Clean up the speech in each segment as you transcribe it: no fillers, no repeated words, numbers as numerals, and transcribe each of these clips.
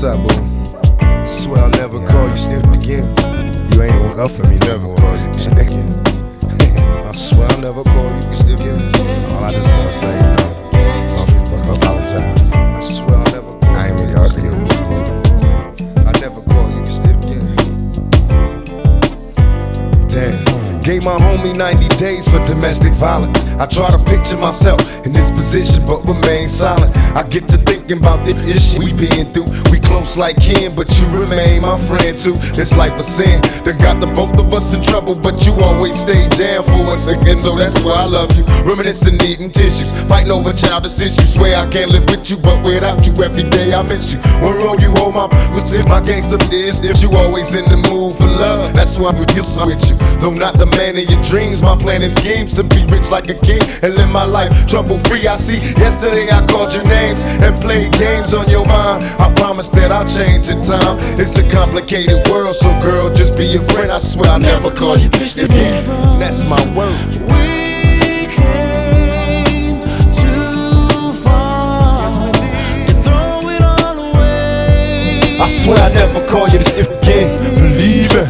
up, boo? Swear I'll never call you sniff again. You ain't woke up for me, never call you sniff again. I swear I'll never call you sniff again. All I just wanna say, I apologize. I swear I'll never. I ain't really arguing with you. I'll never call you sniff again. Damn. Gave my homie 90 days for domestic violence. I try to picture myself in this position, but remain silent. I get to thinking about this issue we been through. We close like kin, but you remain my friend too. This life of sin that got the both of us in trouble, but you always stay down for us again. So that's why I love you. Reminiscing, needing tissues, fighting over childish issues. Swear I can't live with you, but without you every day I miss you. One road you hold my my gangster is if you always in the mood for love. That's why we deal with you. Though not the man of your dreams, my plan and schemes to be rich like a king and live my life trouble free. I see yesterday I called your names and played games on your mind. I promise that I'll change in time. It's a complicated world, so girl, just be a friend. I swear I'll never call you bitch again. That's my word. We came too far to throw it all away. I swear I'll never call you this again. Believe it.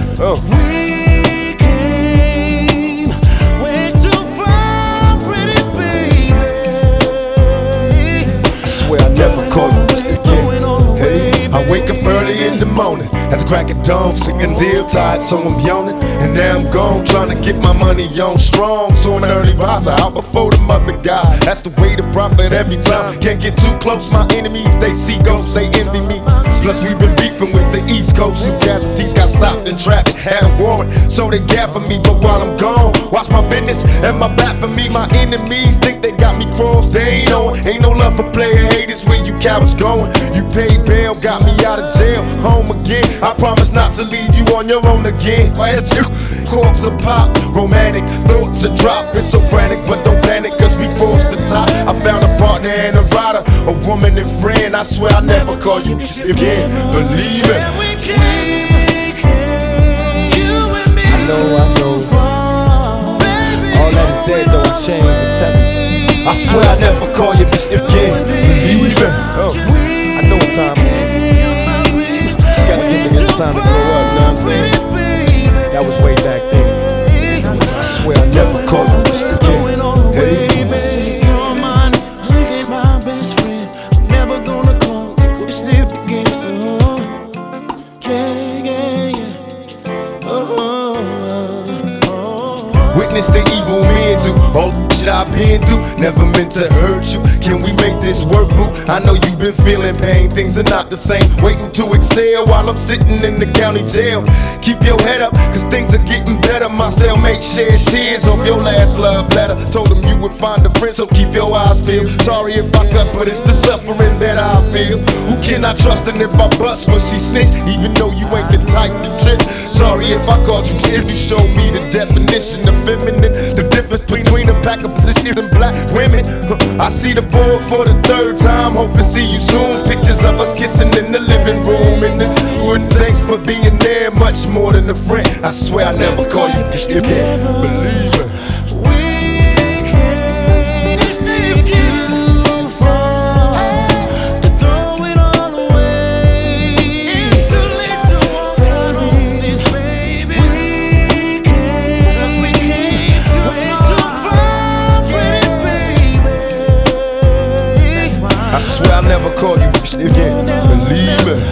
Never call you this again. Hey, I wake up early in the morning at the crack of dawn, singing deal tired, so I'm yawning. And now I'm gone, trying to get my money on strong. So an early riser, out before the mother guy. That's the way to profit every time. Can't get too close, my enemies, they see ghosts, they envy me. Plus we've been beefing with the East Coast. New casualties got stopped in traffic, had a warrant, so they gat for me. But while I'm gone, watch my business and my back for me. My enemies think they got me crossed, they ain't on. Ain't no love for player haters where you cowards going. You paid bail, got me out of jail, home again. I promise not to leave you on your own again. Corks are pop, romantic thoughts are drop. It's so frantic, but don't panic, cause we crossed the top. I found a partner and a rider, a woman and friend. I swear I'll never call you again. Believe it. I know. All that is dead though, it changed and tempered. I swear I'll never call you again. Believe it. I know what time it is. Just gotta give niggas time to grow up, know what I'm saying? That was way back then. I swear I'll never call you again. Hey. Witness the evil men do all the shit I've been through. Never meant to hurt you. Can we make this work, boo? I know you've been feeling pain. Things are not the same. Waiting to exhale while I'm sitting in the county jail. Keep your head up, cause things are getting better. My cellmate shed tears of your last love letter. Told him you would find a friend, so keep your eyes peeled. Sorry if I cuss, but it's the suffering that I feel. Who can I trust? And if I bust, will she snitch? Even though you ain't the type to trip. Sorry if I called you if you showed me the definition of feminine. The difference between a pack of positions and black women. I see the board for the third time. Hope to see you soon. Pictures of us kissing in the living room. And thanks for being there, much more than a friend. I swear I'll never call you again. Believe it. I swear I'll never call you again. Believe it.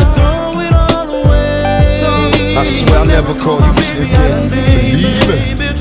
I swear I'll never call you again. Believe it.